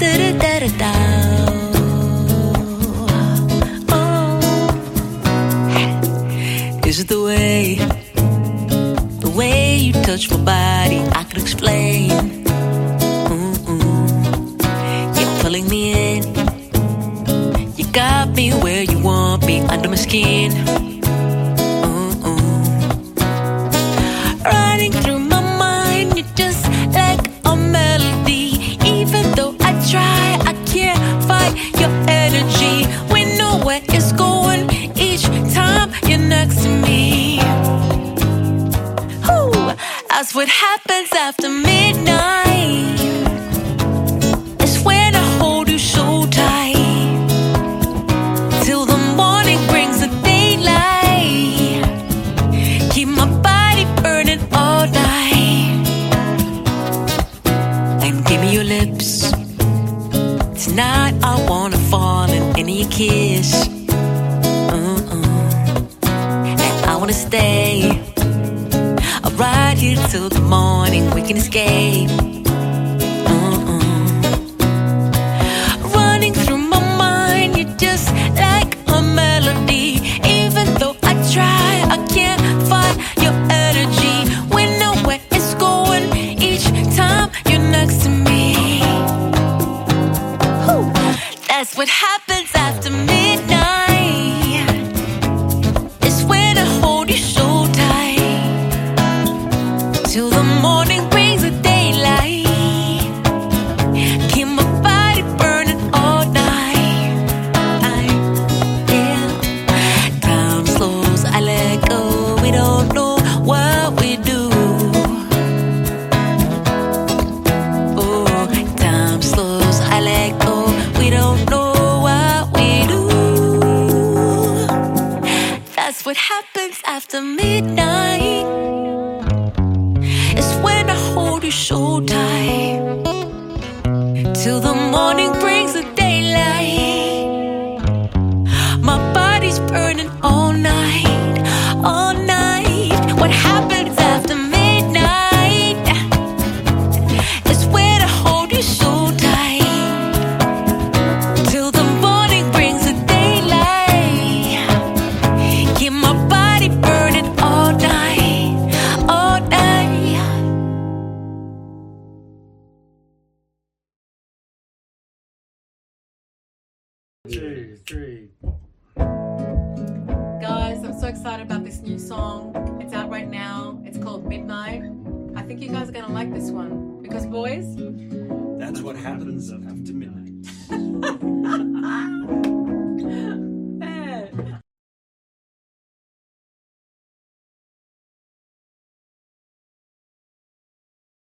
Da-da-da-da-da. Is it the way you touch my body? I could explain. You're pulling me in. You got me where you want me, under my skin. Running through my mind, you're just like a melody. Even though I try, I can't fight your energy. We know where it's going each time you're next to me. That's what happens after midnight. It's when I hold you so tight, till the morning brings the daylight. Keep my body burning all night. And give me your lips. Tonight I wanna fall in your kiss. And I wanna stay right here till the morning, we can escape. Running through my mind, you're just like a melody. Even though I try, I can't find your energy. We know where it's going each time you're next to me. That's what happens after midnight. It's when I hold you so tight, till the morning brings the daylight. Keep my body burning all night. Yeah. Time slows, I let go. We don't know what we do. Oh, time slows, I let go. We don't know what we do. That's what happens after midnight. It's when I hold you so tight, till the morning brings the daylight. My body's burning all night, all night. What happens after midnight? It's when I hold you so tight, till the morning brings the daylight. Keep my body burning all night, all night. Two, three. Guys, I'm so excited about this new song. It's out right now. It's called Midnight. I think you guys are going to like this one. Because boys, That's what happens after midnight.